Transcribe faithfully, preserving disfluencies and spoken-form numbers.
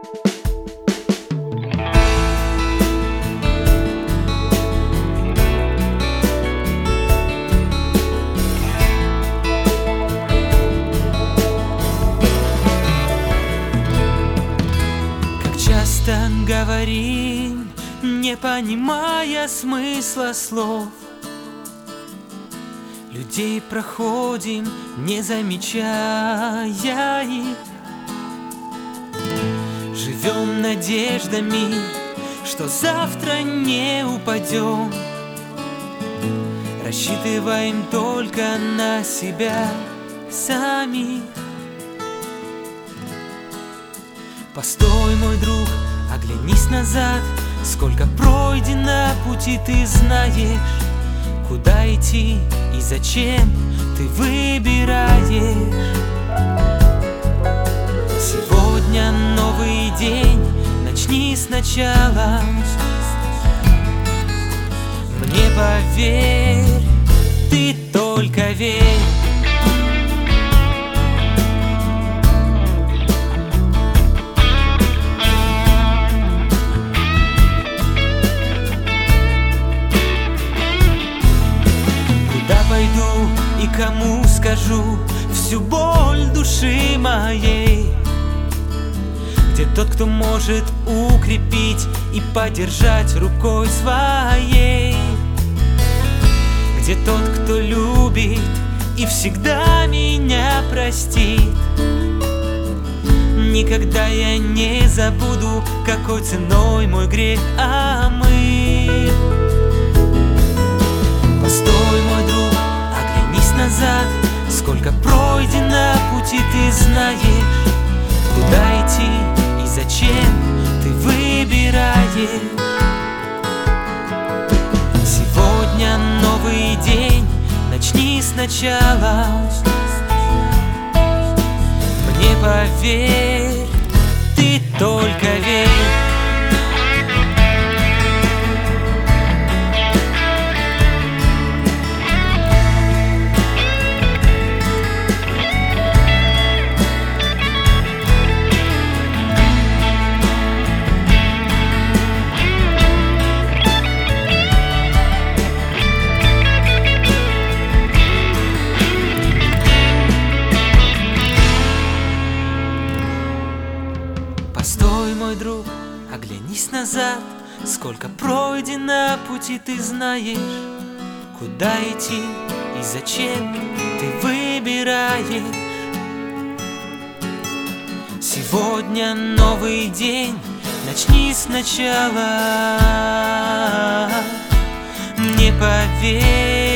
Часто говорим, не понимая смысла слов. Людей проходим, не замечая их. Живем надеждами, что завтра не упадем. Рассчитываем только на себя самих. Постой, мой друг, оглянись назад. Сколько пройдено пути, ты знаешь. Куда идти и зачем ты выбираешь. Сегодня новый день, начни сначала. Мне поверь, ты только верь. Пойду и кому скажу всю боль души моей? Где тот, кто может укрепить и поддержать рукой своей? Где тот, кто любит и всегда меня простит? Никогда я не забуду, какой ценой мой грех омыт. Постой, мой друг, назад. Сколько пройдено пути, ты знаешь. Куда идти и зачем ты выбираешь. Сегодня новый день, начни сначала. Мне поверь, ты только верь. Постой, мой друг, оглянись назад. Сколько пройдено пути, ты знаешь. Куда идти и зачем ты выбираешь. Сегодня новый день, начни сначала. Мне поверь,